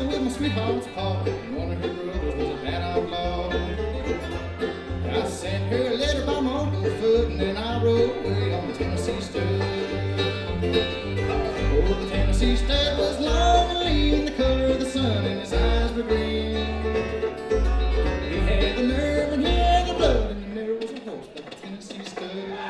travel with my sweetheart's pa. One of her brothers was a bad outlaw. I sent her a letter by my Uncle Foot, and then I rode away on the Tennessee Stud. Oh, the Tennessee Stud was long and lean, the color of the sun, and his eyes were green. He had the nerve and he had the blood, and there never was a horse like the Tennessee Stud.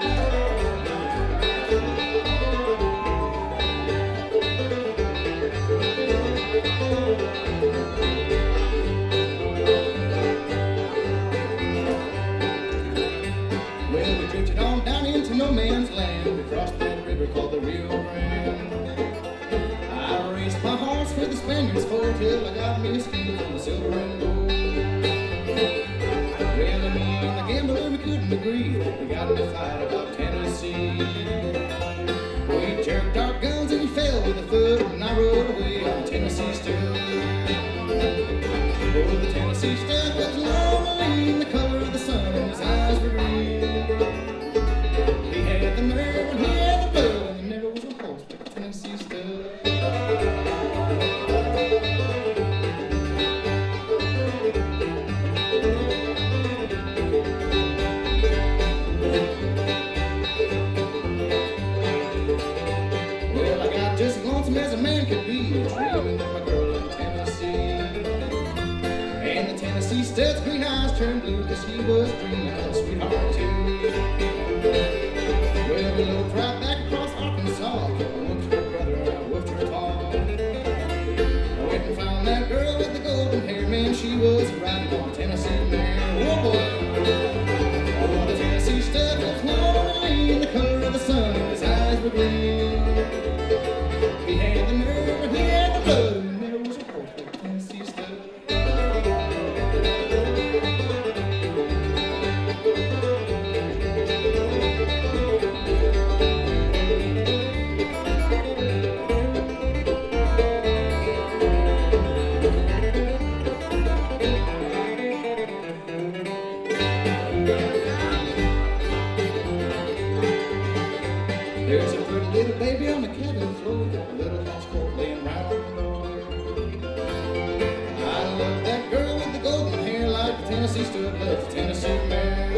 Well, we drifted on down into no man's land. We crossed that river called the Rio Grande. I raced my horse with the Spaniards for till I got me a skin full of silver and gold. Well, me and the gambler, we couldn't agree. We got in a fight about Tennessee. We jerked our guns and he fell with a foot, and I rode away on the Tennessee Stud. Oh, the Tennessee Stud was long and lean, the color of the sun, and his eyes were green. He had the nerve and he had the blood, and there never was a horse like the Tennessee Stud. Well, I got just as lonesome as a man could be, dreaming of my girl in Tennessee. And the Tennessee Stud's green eyes turned blue, cause he was dreaming of a sweetheart too. Well, we looked right back across Arkansas. I whooped her brother and I whooped her pa. I went and found that girl with the golden hair, man, she was riding on a Tennessee mare. Whoa, boy. Oh, the Tennessee Stud was long and lean, the color of the sun, and his eyes were green. He had the nerve and he had the blood, and there was a horse like the Tennessee Stud. There's a pretty little baby on the cabin floor, a little lost coat laying right on the floor. I love that girl with the golden hair, like the Tennessee Stud loves the Tennessee mare.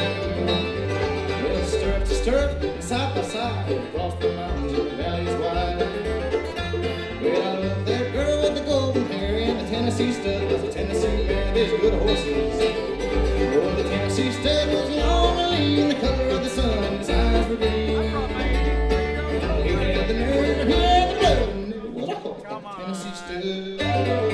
Well, stirrup to stirrup, and side by side, across the mountains and the valleys wide. Well, I love that girl with the golden hair, and the Tennessee Stud loves the Tennessee mare. There's good horses. Oh, the Tennessee Stud was long and lean, the color of the sun, and his eyes were green. He had the nerve and he had the blood, and there was a horse like the Tennessee Stud.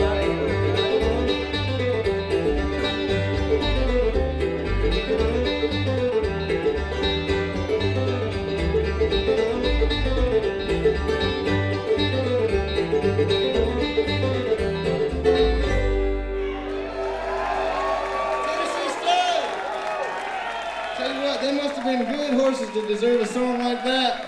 Tennessee Stud! Tell you what, they must have been good horses to deserve a song like that.